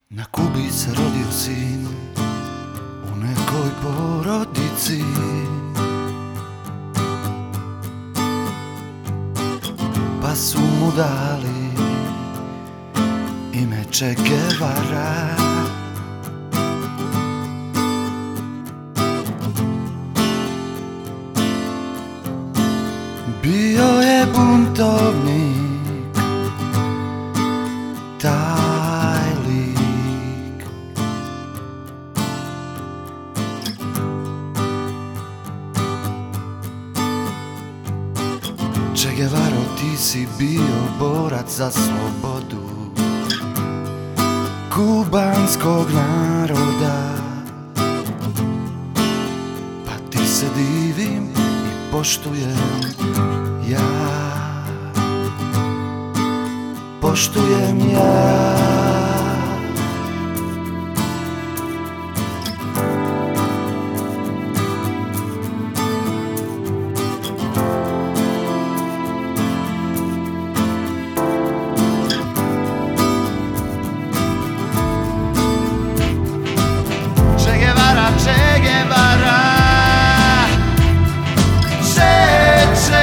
Na Kubi se rodio sin u nekoj porodici, pa su mu dali ime Che Guevara. Bio je buntovnik, taj lik. Che Guevaro, ti si bio borac za slobodu kubanskog naroda, pa ti se divim i poštujem ja, poštujem ja. Che Guevara, Che Guevara, Che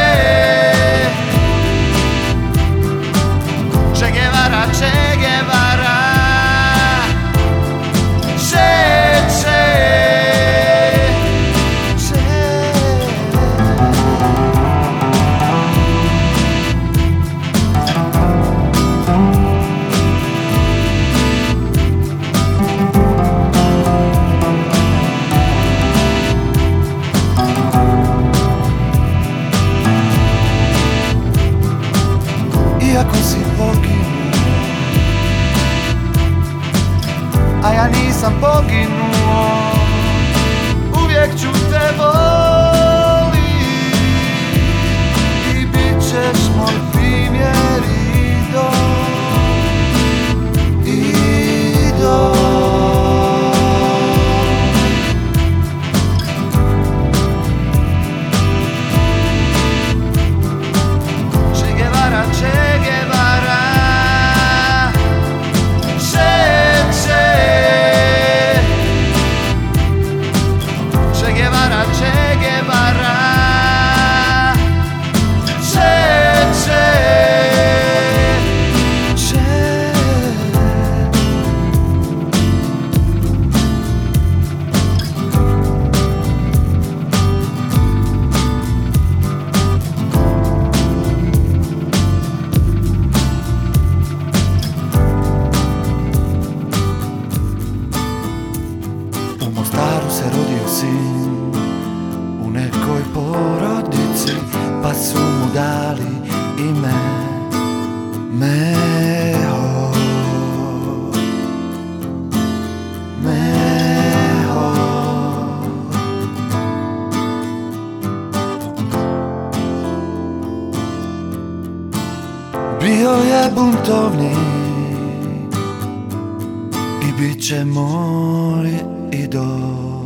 Guevara, Che Guevara, iako si poginuo, a ja nisam poginuo, uvijek ću te volit i bit ćeš moj primjer i idol. Che Guevara, Che Guevara, Che Guevara, Che Guevara, U Mostaru se rodio sin u nekoj porodici, pa su mu dali ime Meho. Meho. Bio je buntovnik i bit će moj idol.